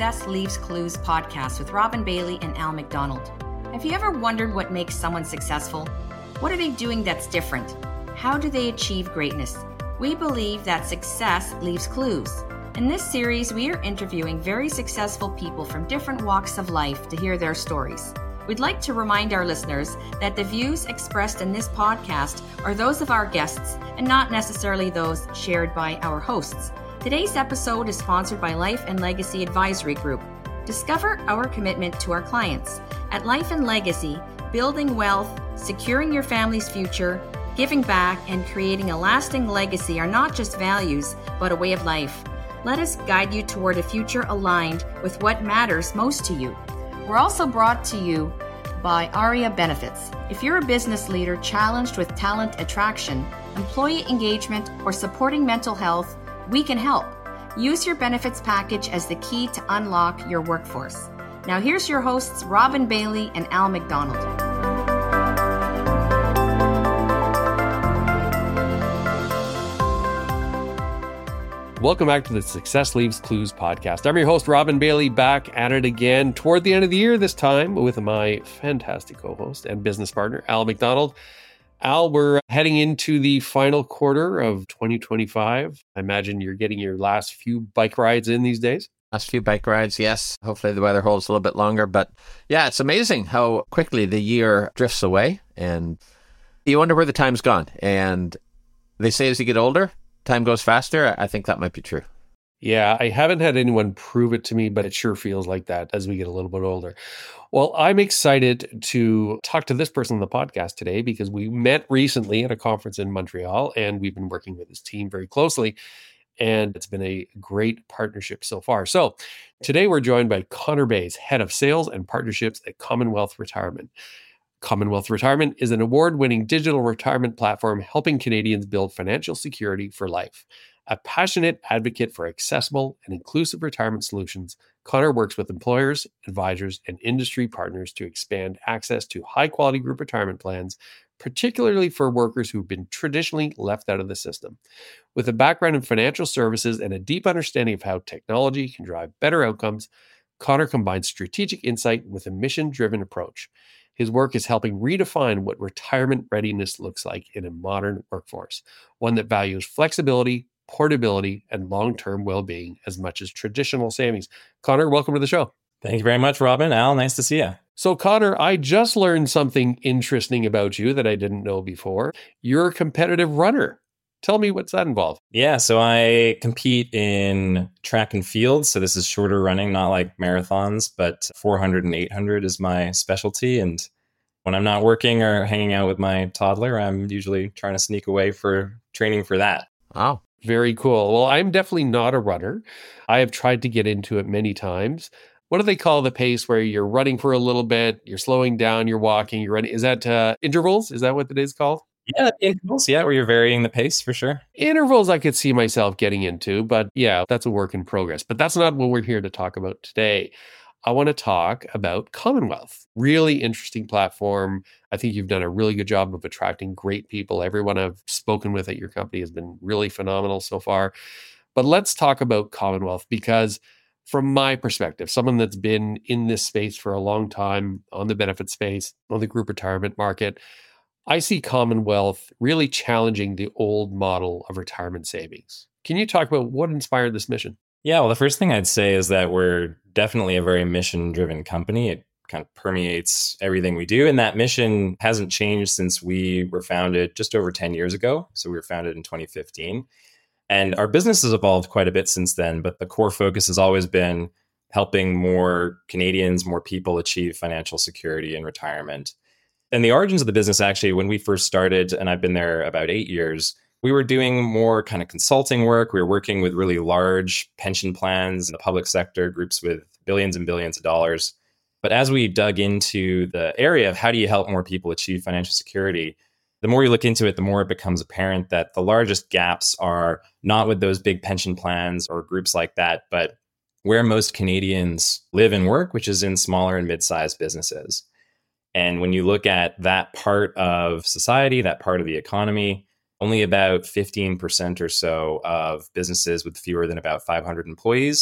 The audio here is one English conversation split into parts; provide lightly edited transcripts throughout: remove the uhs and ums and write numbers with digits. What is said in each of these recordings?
Success Leaves Clues podcast with Robin Bailey and Al McDonald. Have you ever wondered what makes someone successful? What are they doing that's different? How do they achieve greatness? We believe that success leaves clues. In this series, we are interviewing very successful people from different walks of life to hear their stories. We'd like to remind our listeners that the views expressed in this podcast are those of our guests and not necessarily those shared by our hosts. Today's episode is sponsored by Life and Legacy Advisory Group. Discover our commitment to our clients. At Life and Legacy, building wealth, securing your family's future, giving back, and creating a lasting legacy are not just values, but a way of life. Let us guide you toward a future aligned with what matters most to you. We're also brought to you by ARIA Benefits. If you're a business leader challenged with talent attraction, employee engagement, or supporting mental health, we can help. Use your benefits package as the key to unlock your workforce. Now here's your hosts, Robin Bailey and Al McDonald. Welcome back to the Success Leaves Clues podcast. I'm your host, Robin Bailey, back at it again toward the end of the year this time with my fantastic co-host and business partner, Al McDonald. Al, we're heading into the final quarter of 2025. I imagine you're getting your last few bike rides in these days. Last few bike rides, yes. Hopefully the weather holds a little bit longer. But yeah, it's amazing how quickly the year drifts away. And you wonder where the time's gone. And they say as you get older, time goes faster. I think that might be true. Yeah, I haven't had anyone prove it to me, but it sure feels like that as we get a little bit older. Well, I'm excited to talk to this person on the podcast today because we met recently at a conference in Montreal and we've been working with his team very closely. And it's been a great partnership so far. So today we're joined by Connor Bays, Head of Sales and Partnerships at Commonwealth Retirement. Commonwealth Retirement is an award-winning digital retirement platform helping Canadians build financial security for life. A passionate advocate for accessible and inclusive retirement solutions, Connor works with employers, advisors, and industry partners to expand access to high-quality group retirement plans, particularly for workers who've been traditionally left out of the system. With a background in financial services and a deep understanding of how technology can drive better outcomes, Connor combines strategic insight with a mission-driven approach. His work is helping redefine what retirement readiness looks like in a modern workforce, one that values flexibility, portability, and long-term well-being as much as traditional savings. Connor, welcome to the show. Thank you very much, Robin. Al, nice to see you. So Connor, I just learned something interesting about you that I didn't know before. You're a competitive runner. Tell me, what's that involve? Yeah, so I compete in track and field. So this is shorter running, not like marathons, but 400 and 800 is my specialty. And when I'm not working or hanging out with my toddler, I'm usually trying to sneak away for training for that. Wow. Very cool. Well, I'm definitely not a runner. I have tried to get into it many times. What do they call the pace where you're running for a little bit, you're slowing down, you're walking, you're running? Is that intervals? Is that what it is called? Yeah, intervals. Yeah, where you're varying the pace for sure. Intervals I could see myself getting into, but yeah, that's a work in progress. But that's not what we're here to talk about today. I want to talk about Commonwealth. Really interesting platform. I think you've done a really good job of attracting great people. Everyone I've spoken with at your company has been really phenomenal so far. But let's talk about Commonwealth because from my perspective, someone that's been in this space for a long time, on the benefit space, on the group retirement market, I see Commonwealth really challenging the old model of retirement savings. Can you talk about what inspired this mission? Yeah, well, the first thing I'd say is that we're definitely a very mission-driven company. It kind of permeates everything we do. And that mission hasn't changed since we were founded just over 10 years ago. So we were founded in 2015. And our business has evolved quite a bit since then. But the core focus has always been helping more Canadians, more people achieve financial security in retirement. And the origins of the business, actually, when we first started, and I've been there about 8 years, we were doing more kind of consulting work. We were working with really large pension plans in the public sector, groups with billions and billions of dollars. But as we dug into the area of how do you help more people achieve financial security, the more you look into it, the more it becomes apparent that the largest gaps are not with those big pension plans or groups like that, but where most Canadians live and work, which is in smaller and mid-sized businesses. And when you look at that part of society, that part of the economy, only about 15% or so of businesses with fewer than about 500 employees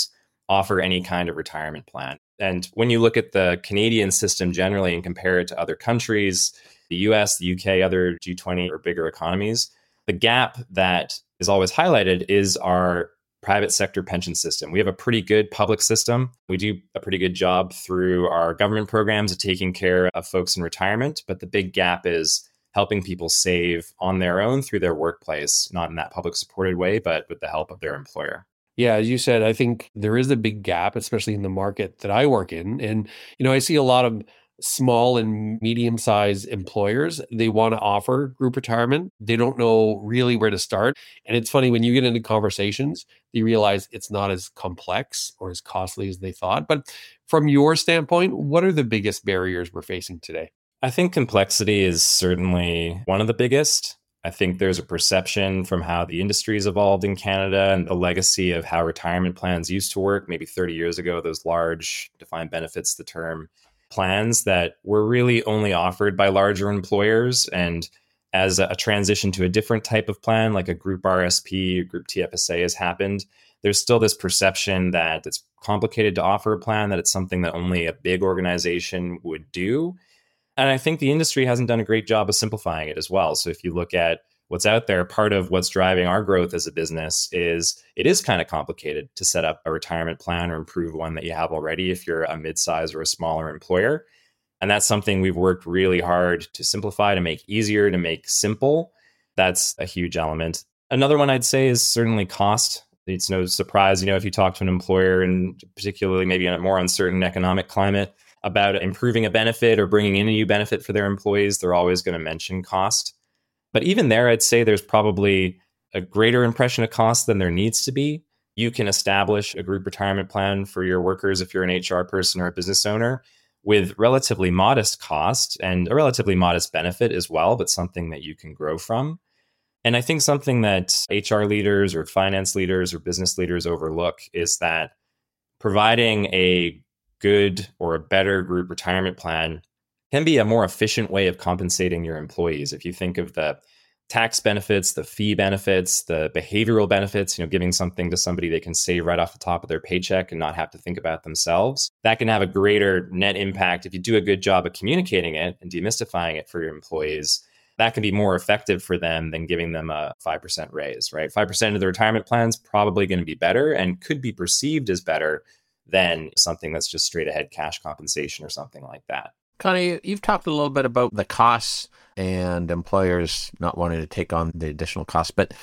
offer any kind of retirement plan. And when you look at the Canadian system generally and compare it to other countries, the US, the UK, other G20 or bigger economies, the gap that is always highlighted is our private sector pension system. We have a pretty good public system. We do a pretty good job through our government programs of taking care of folks in retirement. But the big gap is helping people save on their own through their workplace, not in that public supported way, but with the help of their employer. Yeah, as you said, I think there is a big gap, especially in the market that I work in. And, I see a lot of small and medium-sized employers. They want to offer group retirement. They don't know really where to start. And it's funny, when you get into conversations, you realize it's not as complex or as costly as they thought. But from your standpoint, what are the biggest barriers we're facing today? I think complexity is certainly one of the biggest. I think there's a perception from how the industry has evolved in Canada and the legacy of how retirement plans used to work maybe 30 years ago, those large defined benefits, the term plans that were really only offered by larger employers. And as a transition to a different type of plan, like a group RSP, group TFSA has happened, there's still this perception that it's complicated to offer a plan, that it's something that only a big organization would do. And I think the industry hasn't done a great job of simplifying it as well. So if you look at what's out there, part of what's driving our growth as a business is it is kind of complicated to set up a retirement plan or improve one that you have already if you're a mid-size or a smaller employer. And that's something we've worked really hard to simplify, to make easier, to make simple. That's a huge element. Another one I'd say is certainly cost. It's no surprise, if you talk to an employer, and particularly maybe in a more uncertain economic climate, about improving a benefit or bringing in a new benefit for their employees, they're always going to mention cost. But even there, I'd say there's probably a greater impression of cost than there needs to be. You can establish a group retirement plan for your workers if you're an HR person or a business owner with relatively modest cost and a relatively modest benefit as well, but something that you can grow from. And I think something that HR leaders or finance leaders or business leaders overlook is that providing a good or a better group retirement plan can be a more efficient way of compensating your employees. If you think of the tax benefits, the fee benefits, the behavioral benefits, giving something to somebody they can save right off the top of their paycheck and not have to think about themselves, that can have a greater net impact. If you do a good job of communicating it and demystifying it for your employees, that can be more effective for them than giving them a 5% raise, right? 5% of the retirement plan is probably going to be better and could be perceived as better than something that's just straight ahead cash compensation or something like that. Connie, you've talked a little bit about the costs and employers not wanting to take on the additional costs, but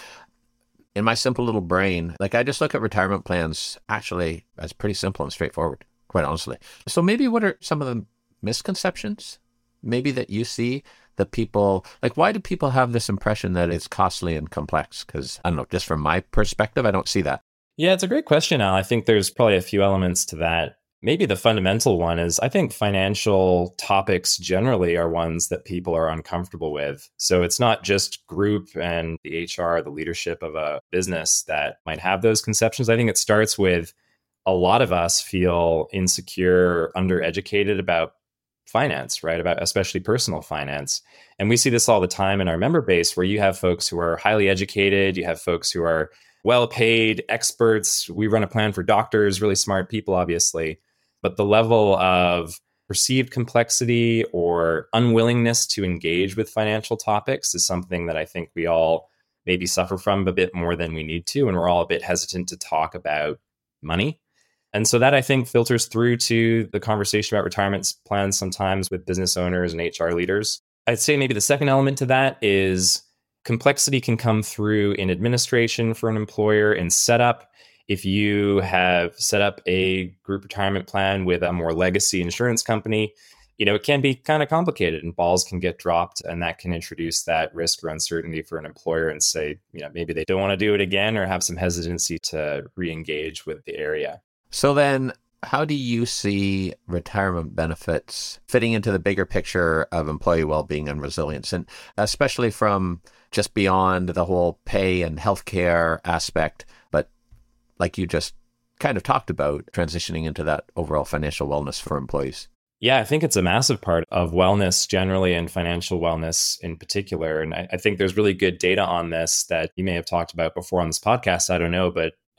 in my simple little brain, I just look at retirement plans actually as pretty simple and straightforward, quite honestly. So maybe what are some of the misconceptions maybe that you see that people, why do people have this impression that it's costly and complex? Because I don't know, just from my perspective, I don't see that. Yeah, it's a great question, Al. I think there's probably a few elements to that. Maybe the fundamental one is I think financial topics generally are ones that people are uncomfortable with. So it's not just group and the HR, the leadership of a business that might have those conceptions. I think it starts with a lot of us feel insecure, undereducated about finance, right? About especially personal finance. And we see this all the time in our member base where you have folks who are highly educated, you have folks who are well-paid experts. We run a plan for doctors, really smart people, obviously. But the level of perceived complexity or unwillingness to engage with financial topics is something that I think we all maybe suffer from a bit more than we need to. And we're all a bit hesitant to talk about money. And so that, I think, filters through to the conversation about retirement plans sometimes with business owners and HR leaders. I'd say maybe the second element to that is complexity can come through in administration for an employer, in setup. If you have set up a group retirement plan with a more legacy insurance company, it can be kind of complicated and balls can get dropped, and that can introduce that risk or uncertainty for an employer and say, maybe they don't want to do it again or have some hesitancy to re-engage with the area. So then how do you see retirement benefits fitting into the bigger picture of employee well-being and resilience? And especially from just beyond the whole pay and healthcare aspect, but like you just kind of talked about, transitioning into that overall financial wellness for employees. Yeah, I think it's a massive part of wellness generally and financial wellness in particular. And I think there's really good data on this that you may have talked about before on this podcast. I don't know, but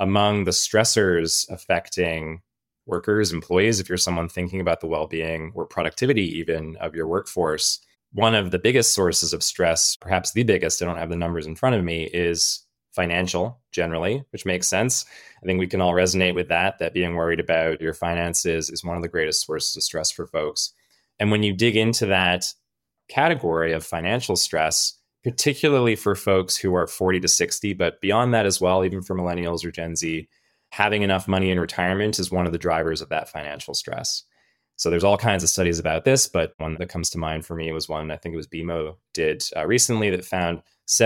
among the stressors affecting workers, employees, if you're someone thinking about the well-being or productivity even of your workforce, one of the biggest sources of stress, perhaps the biggest, I don't have the numbers in front of me, is financial generally, which makes sense. I think we can all resonate with that being worried about your finances is one of the greatest sources of stress for folks. And when you dig into that category of financial stress, particularly for folks who are 40 to 60, but beyond that as well, even for millennials or Gen Z, having enough money in retirement is one of the drivers of that financial stress. So there's all kinds of studies about this, but one that comes to mind for me was one I think it was BMO did recently that found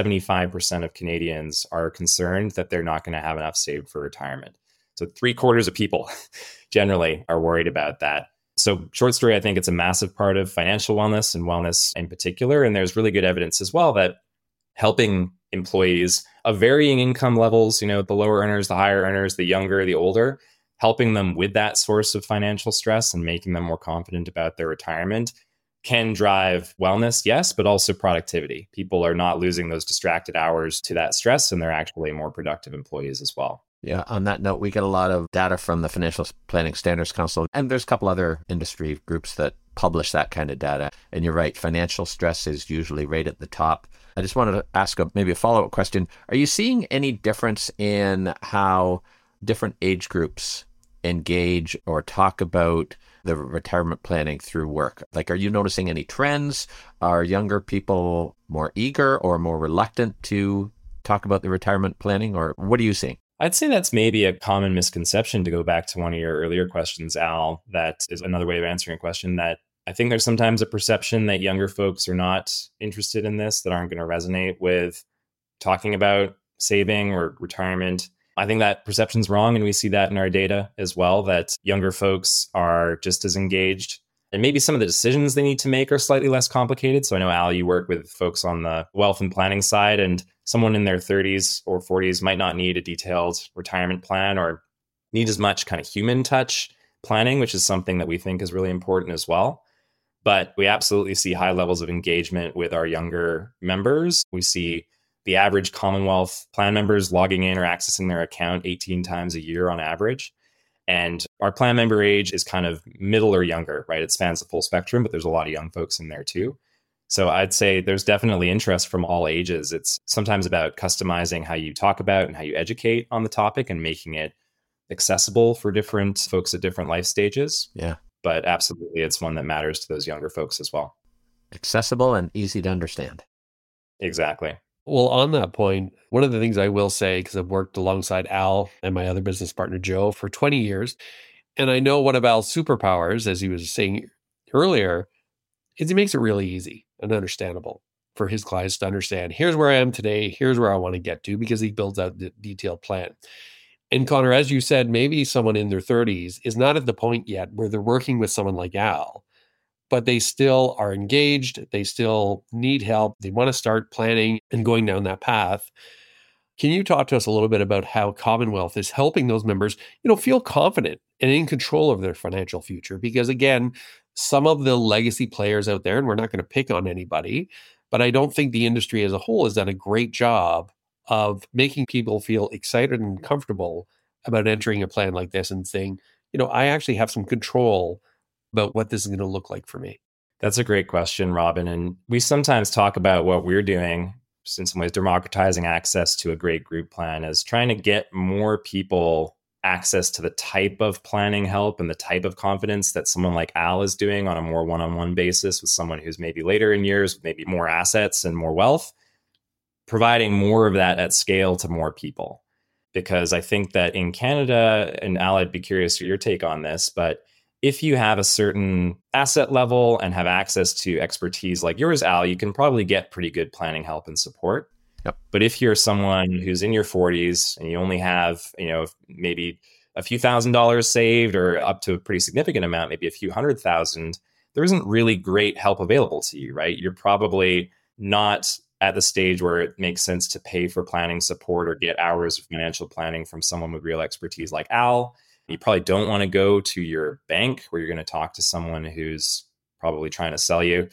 75% of Canadians are concerned that they're not going to have enough saved for retirement. So 3/4 of people generally are worried about that. So short story, I think it's a massive part of financial wellness and wellness in particular. And there's really good evidence as well that helping employees of varying income levels, the lower earners, the higher earners, the younger, the older, helping them with that source of financial stress and making them more confident about their retirement can drive wellness, yes, but also productivity. People are not losing those distracted hours to that stress, and they're actually more productive employees as well. Yeah, on that note, we get a lot of data from the Financial Planning Standards Council, and there's a couple other industry groups that publish that kind of data. And you're right, financial stress is usually right at the top. I just wanted to ask maybe a follow-up question. Are you seeing any difference in how different age groups engage or talk about the retirement planning through work? Like, are you noticing any trends? Are younger people more eager or more reluctant to talk about the retirement planning, or what are you seeing? I'd say that's maybe a common misconception, to go back to one of your earlier questions, Al. That is another way of answering a question, that I think there's sometimes a perception that younger folks are not interested in this, that aren't going to resonate with talking about saving or retirement. I think that perception's wrong, and we see that in our data as well, that younger folks are just as engaged. And maybe some of the decisions they need to make are slightly less complicated. So I know, Al, you work with folks on the wealth and planning side, and someone in their 30s or 40s might not need a detailed retirement plan or need as much kind of human touch planning, which is something that we think is really important as well. But we absolutely see high levels of engagement with our younger members. We see the average Commonwealth plan members logging in or accessing their account 18 times a year on average. And our plan member age is kind of middle or younger, right? It spans the full spectrum, but there's a lot of young folks in there too. So I'd say there's definitely interest from all ages. It's sometimes about customizing how you talk about and how you educate on the topic and making it accessible for different folks at different life stages. Yeah. But absolutely, it's one that matters to those younger folks as well. Accessible and easy to understand. Exactly. Well, on that point, one of the things I will say, because I've worked alongside Al and my other business partner, Joe, for 20 years, and I know one of Al's superpowers, as he was saying earlier, is he makes it really easy and understandable for his clients to understand. Here's where I am today. Here's where I want to get to, because he builds out the detailed plan. And Connor, as you said, maybe someone in their 30s is not at the point yet where they're working with someone like Al, but they still are engaged. They still need help. They want to start planning and going down that path. Can you talk to us a little bit about how Commonwealth is helping those members, feel confident and in control of their financial future? Because again, some of the legacy players out there, and we're not going to pick on anybody, but I don't think the industry as a whole has done a great job of making people feel excited and comfortable about entering a plan like this and saying, I actually have some control about what this is going to look like for me. That's a great question, Robin. And we sometimes talk about what we're doing, in some ways democratizing access to a great group plan, as trying to get more people access to the type of planning help and the type of confidence that someone like Al is doing on a more one-on-one basis with someone who's maybe later in years, with maybe more assets and more wealth, providing more of that at scale to more people. Because I think that in Canada, and Al, I'd be curious to your take on this, but if you have a certain asset level and have access to expertise like yours, Al, you can probably get pretty good planning help and support. Yep. But if you're someone who's in your 40s and you only have, maybe a few $1,000s saved, or up to a pretty significant amount, maybe a few $100,000, there isn't really great help available to you, right? You're probably not at the stage where it makes sense to pay for planning support or get hours of financial planning from someone with real expertise like Al. You probably don't want to go to your bank where you're going to talk to someone who's probably trying to sell you,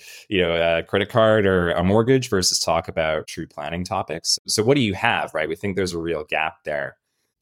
a credit card or a mortgage, versus talk about true planning topics. So what do you have, right? We think there's a real gap there.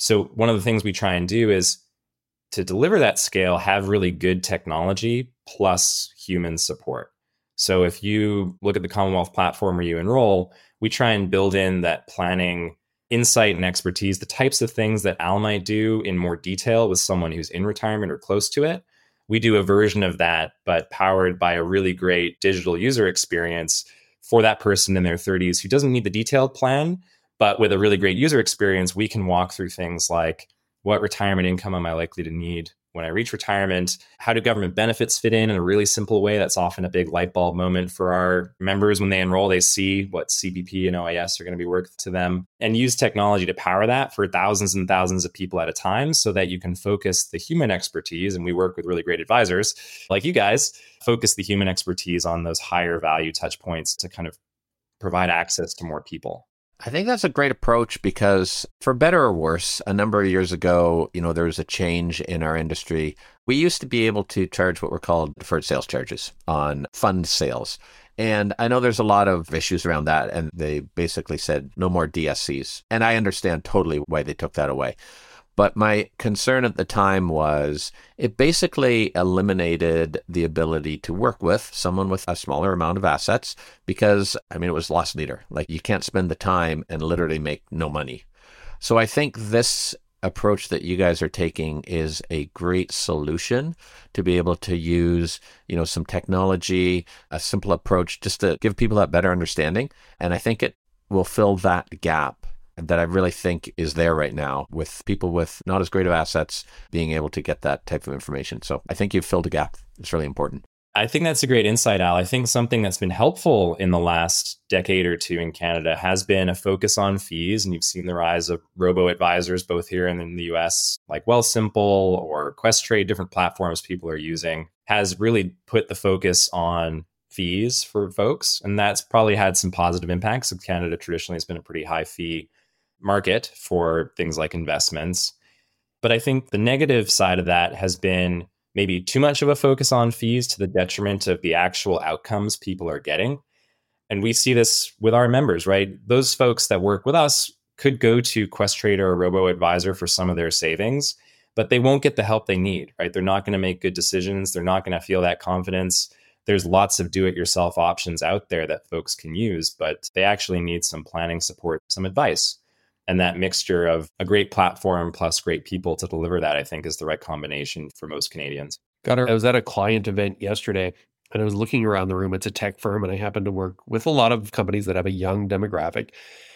So one of the things we try and do is to deliver that scale, have really good technology plus human support. So if you look at the Commonwealth platform where you enroll, we try and build in that planning, insight, and expertise, the types of things that Al might do in more detail with someone who's in retirement or close to it. We do a version of that, but powered by a really great digital user experience for that person in their 30s who doesn't need the detailed plan, but with a really great user experience, we can walk through things like, what retirement income am I likely to need when I reach retirement? How do government benefits fit in a really simple way? That's often a big light bulb moment for our members when they enroll. They see what CPP and OIS are going to be worth to them, and use technology to power that for thousands and thousands of people at a time so that you can focus the human expertise. And we work with really great advisors like you guys, focus the human expertise on those higher value touch points to kind of provide access to more people. I think that's a great approach because for better or worse, a number of years ago, there was a change in our industry. We used to be able to charge what were called deferred sales charges on fund sales. And I know there's a lot of issues around that. And they basically said no more DSCs. And I understand totally why they took that away. But my concern at the time was it basically eliminated the ability to work with someone with a smaller amount of assets because, it was loss leader. Like you can't spend the time and literally make no money. So I think this approach that you guys are taking is a great solution to be able to use, some technology, a simple approach just to give people that better understanding. And I think it will fill that gap that I really think is there right now with people with not as great of assets being able to get that type of information. So I think you've filled a gap. It's really important. I think that's a great insight, Al. I think something that's been helpful in the last decade or two in Canada has been a focus on fees. And you've seen the rise of robo-advisors, both here and in the US, like Wealthsimple or Questrade, different platforms people are using, has really put the focus on fees for folks. And that's probably had some positive impacts. So Canada traditionally has been a pretty high fee market for things like investments. But I think the negative side of that has been maybe too much of a focus on fees to the detriment of the actual outcomes people are getting. And we see this with our members, right? Those folks that work with us could go to Questrade or a robo-advisor for some of their savings, but they won't get the help they need, right? They're not going to make good decisions. They're not going to feel that confidence. There's lots of do-it-yourself options out there that folks can use, but they actually need some planning support, some advice. And that mixture of a great platform plus great people to deliver that, I think, is the right combination for most Canadians. I was at a client event yesterday and I was looking around the room. It's a tech firm and I happen to work with a lot of companies that have a young demographic.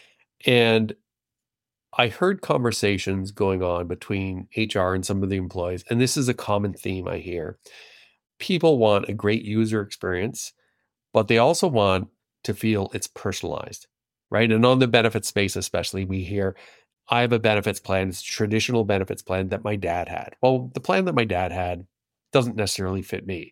And I heard conversations going on between HR and some of the employees. And this is a common theme I hear. People want a great user experience, but they also want to feel it's personalized. Right. And on the benefits space, especially, we hear, I have a benefits plan. It's a traditional benefits plan that my dad had. Well, the plan that my dad had doesn't necessarily fit me.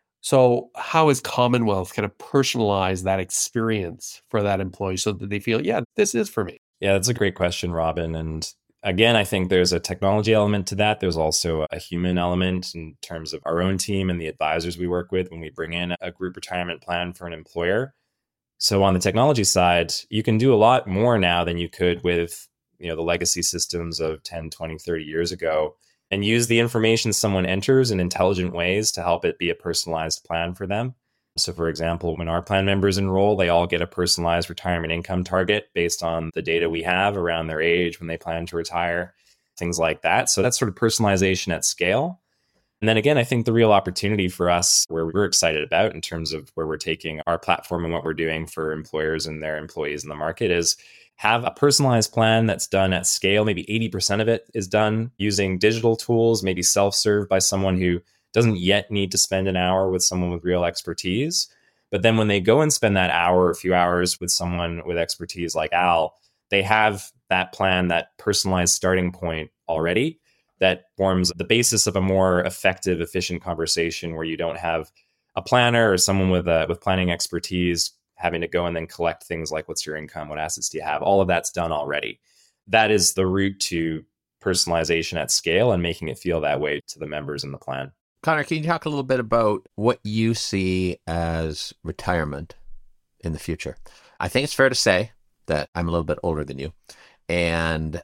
So how is Commonwealth kind of personalize that experience for that employee so that they feel, yeah, this is for me? Yeah, that's a great question, Robin. And again, I think there's a technology element to that. There's also a human element in terms of our own team and the advisors we work with when we bring in a group retirement plan for an employer. So on the technology side, you can do a lot more now than you could with, the legacy systems of 10, 20, 30 years ago, and use the information someone enters in intelligent ways to help it be a personalized plan for them. So for example, when our plan members enroll, they all get a personalized retirement income target based on the data we have around their age when they plan to retire, things like that. So that's sort of personalization at scale. And then again, I think the real opportunity for us where we're excited about in terms of where we're taking our platform and what we're doing for employers and their employees in the market is have a personalized plan that's done at scale. Maybe 80% of it is done using digital tools, maybe self-serve by someone who doesn't yet need to spend an hour with someone with real expertise. But then when they go and spend that hour or a few hours with someone with expertise like Al, they have that plan, that personalized starting point already that forms the basis of a more effective, efficient conversation where you don't have a planner or someone with planning expertise having to go and then collect things like what's your income, what assets do you have? All of that's done already. That is the route to personalization at scale and making it feel that way to the members in the plan. Connor, can you talk a little bit about what you see as retirement in the future? I think it's fair to say that I'm a little bit older than you. And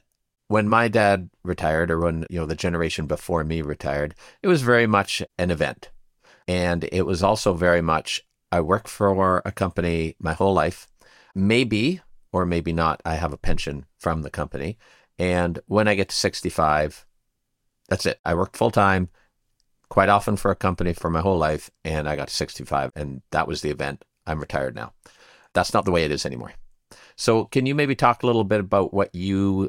When my dad retired, or when, the generation before me retired, it was very much an event. And it was also very much, I worked for a company my whole life. Maybe, or maybe not, I have a pension from the company. And when I get to 65, that's it. I worked full time, quite often for a company for my whole life, and I got to 65, and that was the event. I'm retired now. That's not the way it is anymore. So can you maybe talk a little bit about what you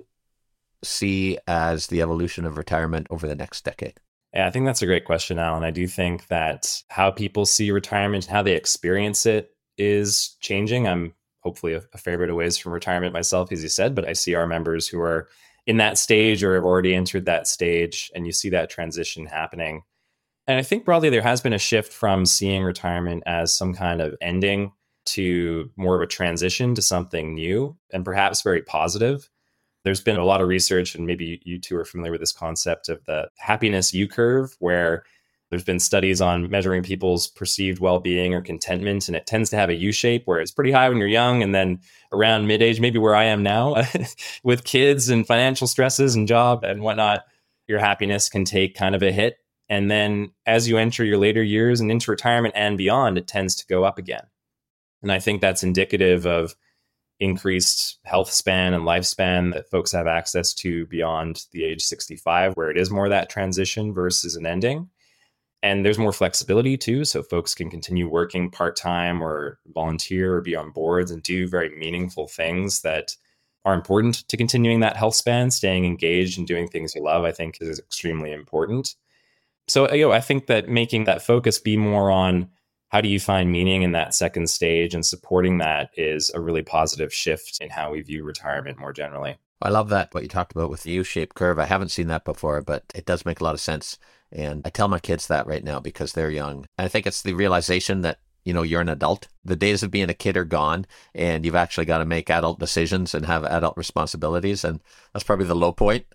see as the evolution of retirement over the next decade? Yeah, I think that's a great question, Alan. I do think that how people see retirement, how they experience it is changing. I'm hopefully a fair bit of ways from retirement myself, as you said, but I see our members who are in that stage or have already entered that stage, and you see that transition happening. And I think broadly there has been a shift from seeing retirement as some kind of ending to more of a transition to something new and perhaps very positive. There's been a lot of research, and maybe you two are familiar with this concept of the happiness U-curve, where there's been studies on measuring people's perceived well-being or contentment, and it tends to have a U-shape where it's pretty high when you're young, and then around mid-age, maybe where I am now, with kids and financial stresses and job and whatnot, your happiness can take kind of a hit. And then as you enter your later years and into retirement and beyond, it tends to go up again. And I think that's indicative of increased health span and lifespan that folks have access to beyond the age 65, where it is more that transition versus an ending. And there's more flexibility too. So folks can continue working part-time or volunteer or be on boards and do very meaningful things that are important to continuing that health span. Staying engaged and doing things you love, I think, is extremely important. So, I think that making that focus be more on how do you find meaning in that second stage and supporting that is a really positive shift in how we view retirement more generally. I love that, what you talked about with the U-shaped curve. I haven't seen that before, but it does make a lot of sense. And I tell my kids that right now because they're young. And I think it's the realization that, you're an adult. The days of being a kid are gone, and you've actually got to make adult decisions and have adult responsibilities. And that's probably the low point.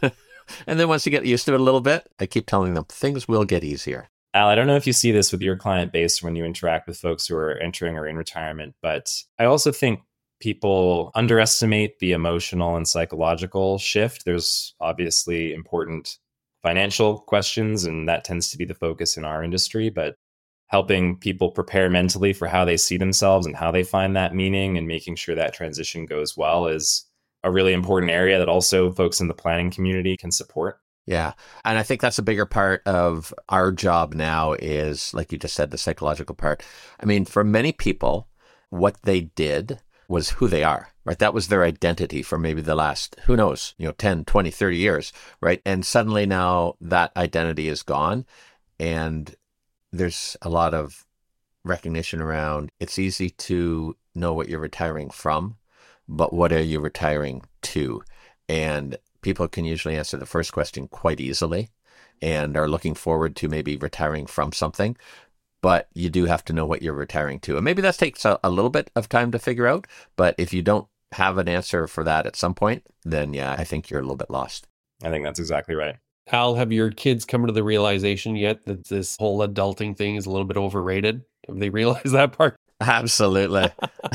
And then once you get used to it a little bit, I keep telling them things will get easier. Al, I don't know if you see this with your client base when you interact with folks who are entering or in retirement, but I also think people underestimate the emotional and psychological shift. There's obviously important financial questions, and that tends to be the focus in our industry, but helping people prepare mentally for how they see themselves and how they find that meaning and making sure that transition goes well is a really important area that also folks in the planning community can support. Yeah. And I think that's a bigger part of our job now is, like you just said, the psychological part. I mean, for many people, what they did was who they are, right? That was their identity for maybe the last, who knows, 10, 20, 30 years, right? And suddenly now that identity is gone. And there's a lot of recognition around, it's easy to know what you're retiring from, but what are you retiring to? And people can usually answer the first question quite easily and are looking forward to maybe retiring from something, but you do have to know what you're retiring to. And maybe that takes a little bit of time to figure out, but if you don't have an answer for that at some point, then yeah, I think you're a little bit lost. I think that's exactly right. Al, have your kids come to the realization yet that this whole adulting thing is a little bit overrated? Have they realized that part? Absolutely.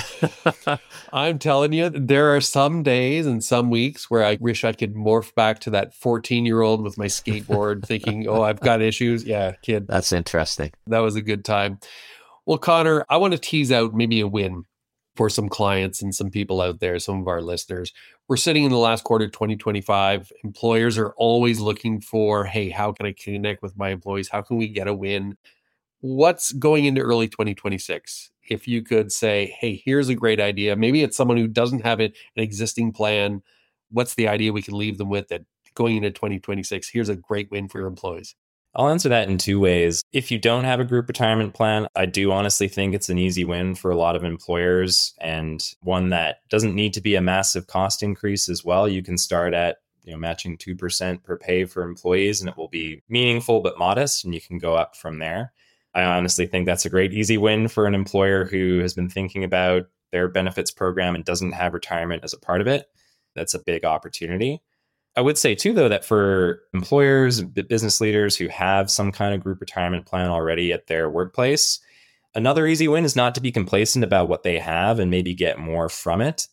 I'm telling you, there are some days and some weeks where I wish I could morph back to that 14-year-old with my skateboard thinking, oh, I've got issues. Yeah, kid. That's interesting. That was a good time. Well, Connor, I want to tease out maybe a win for some clients and some people out there, some of our listeners. We're sitting in the last quarter of 2025. Employers are always looking for, hey, how can I connect with my employees? How can we get a win? What's going into early 2026? If you could say, hey, here's a great idea. Maybe it's someone who doesn't have an existing plan. What's the idea we can leave them with that going into 2026? Here's a great win for your employees. I'll answer that in two ways. If you don't have a group retirement plan, I do honestly think it's an easy win for a lot of employers, and one that doesn't need to be a massive cost increase as well. You can start at matching 2% per pay for employees, and it will be meaningful but modest, and you can go up from there. I honestly think that's a great easy win for an employer who has been thinking about their benefits program and doesn't have retirement as a part of it. That's a big opportunity. I would say too, though, that for employers, business leaders who have some kind of group retirement plan already at their workplace, another easy win is not to be complacent about what they have and maybe get more from it.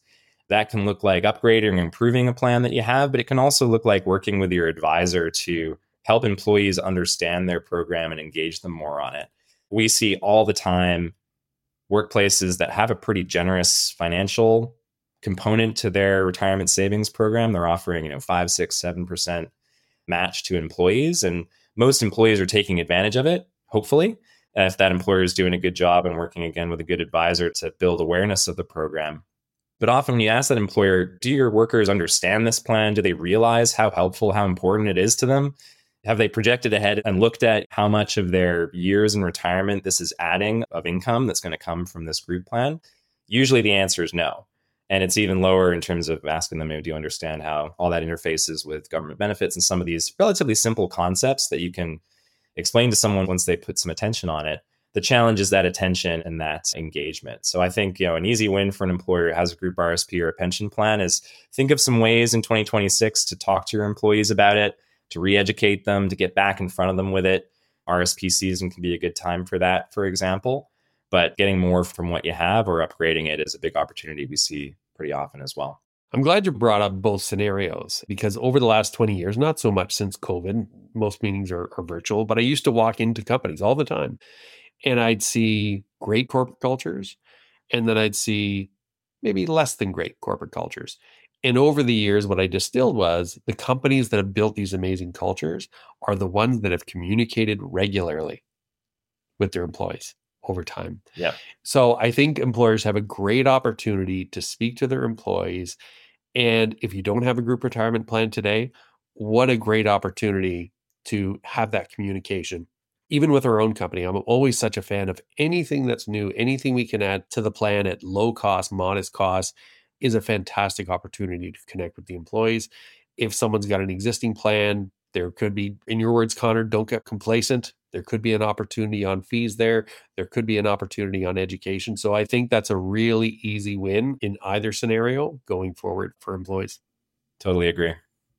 That can look like upgrading or improving a plan that you have, but it can also look like working with your advisor to help employees understand their program and engage them more on it. We see all the time workplaces that have a pretty generous financial component to their retirement savings program. They're offering, 5, 6, 7% match to employees. And most employees are taking advantage of it, hopefully, if that employer is doing a good job and working again with a good advisor to build awareness of the program. But often when you ask that employer, do your workers understand this plan? Do they realize how helpful, how important it is to them? Have they projected ahead and looked at how much of their years in retirement this is adding of income that's going to come from this group plan? Usually the answer is no. And it's even lower in terms of asking them, do you understand how all that interfaces with government benefits and some of these relatively simple concepts that you can explain to someone once they put some attention on it. The challenge is that attention and that engagement. So I think, an easy win for an employer who has a group RSP or a pension plan is think of some ways in 2026 to talk to your employees about it, to re-educate them, to get back in front of them with it. RSP season can be a good time for that, for example. But getting more from what you have or upgrading it is a big opportunity we see pretty often as well. I'm glad you brought up both scenarios because over the last 20 years, not so much since COVID, most meetings are virtual, but I used to walk into companies all the time and I'd see great corporate cultures and then I'd see maybe less than great corporate cultures. And over the years, what I distilled was the companies that have built these amazing cultures are the ones that have communicated regularly with their employees over time. Yeah. So I think employers have a great opportunity to speak to their employees. And if you don't have a group retirement plan today, what a great opportunity to have that communication. Even with our own company, I'm always such a fan of anything that's new, anything we can add to the plan at low cost, modest cost is a fantastic opportunity to connect with the employees. If someone's got an existing plan, there could be, in your words, Connor, don't get complacent. There could be an opportunity on fees there. There could be an opportunity on education. So I think that's a really easy win in either scenario going forward for employees. Totally agree.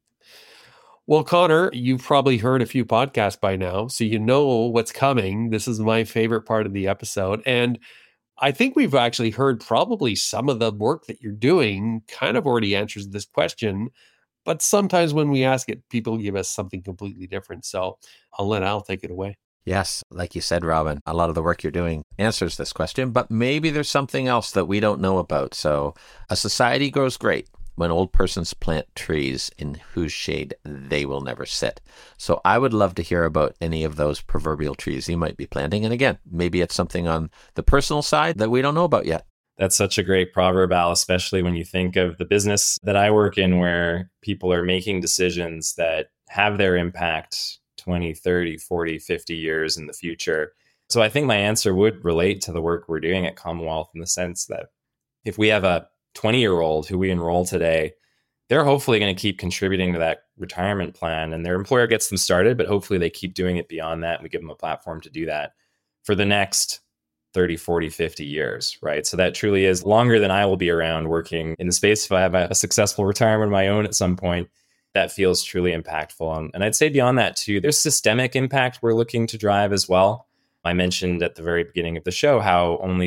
Well, Connor, you've probably heard a few podcasts by now, so you know what's coming. This is my favorite part of the episode. And I think we've actually heard probably some of the work that you're doing kind of already answers this question. But sometimes when we ask it, people give us something completely different. So I'll let Al take it away. Yes, like you said, Robin, a lot of the work you're doing answers this question, but maybe there's something else that we don't know about. So a society grows great when old persons plant trees in whose shade they will never sit. So I would love to hear about any of those proverbial trees you might be planting. And again, maybe it's something on the personal side that we don't know about yet. That's such a great proverb, Al, especially when you think of the business that I work in where people are making decisions that have their impact 20, 30, 40, 50 years in the future. So I think my answer would relate to the work we're doing at Commonwealth in the sense that if we have a 20-year-old who we enroll today, they're hopefully going to keep contributing to that retirement plan and their employer gets them started, but hopefully they keep doing it beyond that. And we give them a platform to do that for the next 30, 40, 50 years, right? So that truly is longer than I will be around working in the space. If I have a successful retirement of my own at some point, that feels truly impactful. And I'd say beyond that too, there's systemic impact we're looking to drive as well. I mentioned at the very beginning of the show how only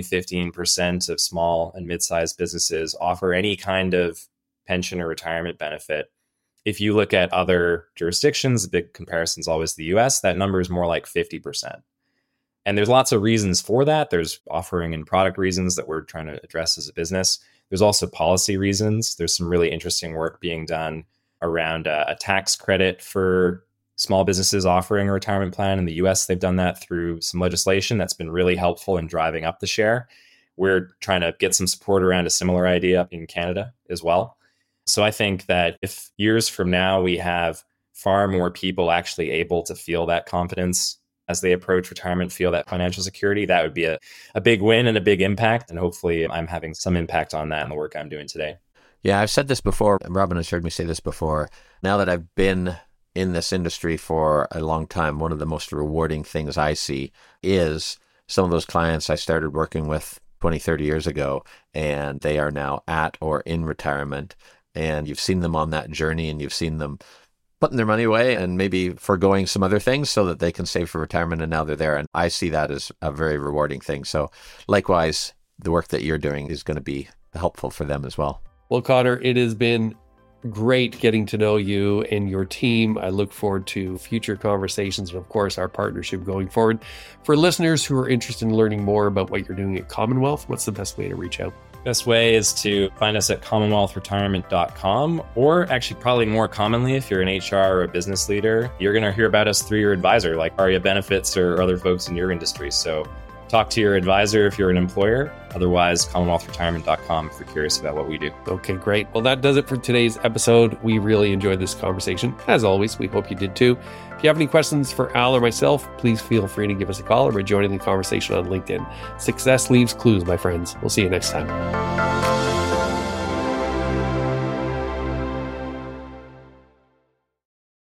15% of small and mid-sized businesses offer any kind of pension or retirement benefit. If you look at other jurisdictions, the big comparison is always the US, that number is more like 50%. And there's lots of reasons for that. There's offering and product reasons that we're trying to address as a business. There's also policy reasons. There's some really interesting work being done around a tax credit for small businesses offering a retirement plan. In the US, they've done that through some legislation that's been really helpful in driving up the share. We're trying to get some support around a similar idea in Canada as well. So I think that if years from now we have far more people actually able to feel that confidence as they approach retirement, feel that financial security, that would be a big win and a big impact. And hopefully I'm having some impact on that in the work I'm doing today. Yeah, I've said this before. Robin has heard me say this before. Now that I've been in this industry for a long time, one of the most rewarding things I see is some of those clients I started working with 20, 30 years ago, and they are now at or in retirement. And you've seen them on that journey and you've seen them putting their money away and maybe foregoing some other things so that they can save for retirement, and now they're there. And I see that as a very rewarding thing. So likewise, the work that you're doing is going to be helpful for them as well. Well, Connor, it has been great getting to know you and your team. I look forward to future conversations and, of course, our partnership going forward. For listeners who are interested in learning more about what you're doing at Commonwealth, what's the best way to reach out? Best way is to find us at commonwealthretirement.com, or actually probably more commonly, if you're an HR or a business leader, you're going to hear about us through your advisor, like Aria Benefits or other folks in your industry. So talk to your advisor if you're an employer. Otherwise, commonwealthretirement.com if you're curious about what we do. Okay, great. Well, that does it for today's episode. We really enjoyed this conversation. As always, we hope you did too. If you have any questions for Al or myself, please feel free to give us a call or join in the conversation on LinkedIn. Success leaves clues, my friends. We'll see you next time.